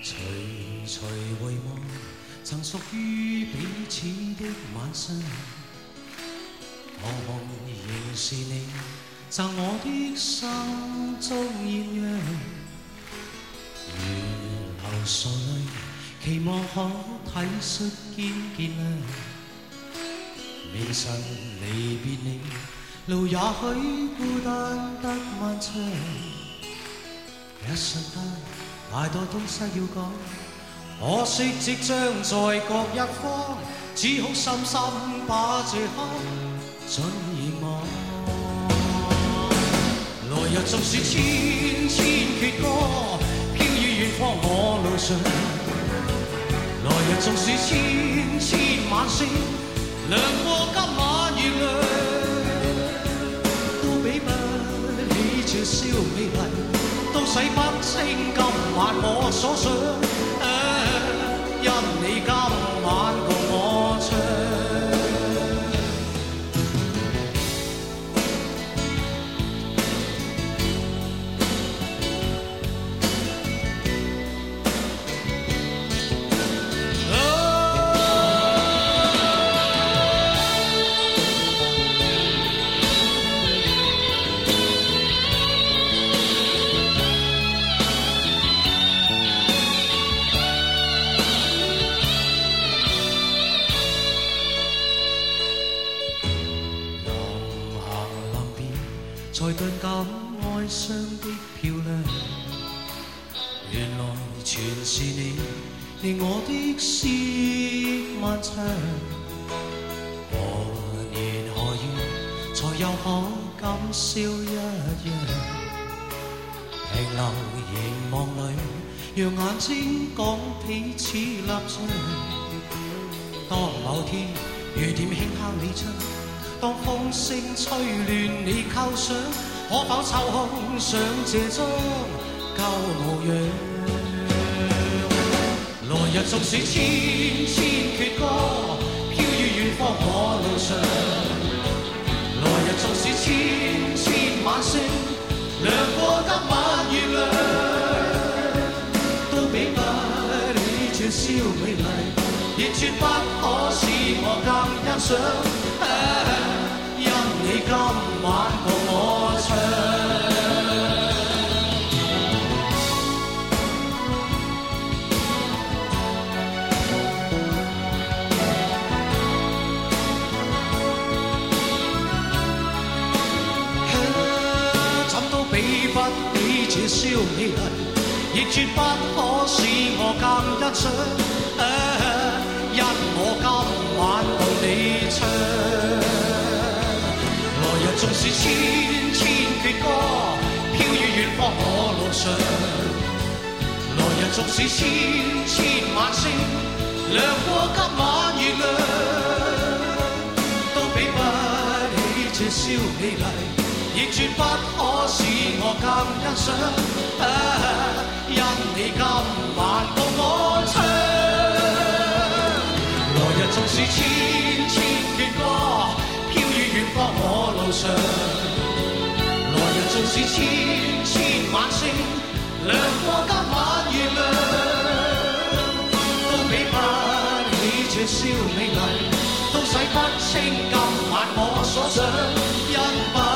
徐徐回望，曾屬於彼此的晚上，彷徨仍是你贈我的心中豔陽。如流傻淚，期望可體恤兼見諒。明晨離別你，路也許孤單得漫長。一瞬間，太多東西要講，可惜即將在各一方，只好深深把這刻盡凝望。來日縱是千千闕歌，飄於遠方我路上。來日縱是千千晚星，亮過今晚月亮，都比不起這宵美麗。都洗不清今晚我所想，因你今晚共我唱。才頓感哀傷的漂亮，原來全是你，令我的詩漫長。何年何月才又可感笑一樣？停留凝望裏，讓眼睛講彼此立場。當某天雨點輕敲你窗，當風聲吹亂你構想，可否抽空想這張舊模樣？來日縱是千千闕歌，飄於遠方我路上。來日縱是千千晚星，亮過今晚月亮，都比不起這宵美麗，亦絕不可使我更欣賞。因你今晚共我唱，怎都比不起這宵美麗，亦絕不可使我更欣賞。因我今晚共你唱。縱是千千闕歌，飄於遠方我路上。來日縱是千千晚星，亮過今晚月亮，都比不起這宵美麗，亦絕不可使我更欣賞。因你今晚共我唱。來日縱是千千闕歌，飄於遠方我路上。來日縱是千千晚星，亮過今晚月亮，都比不起這宵美麗，都洗不清今晚我所想。因不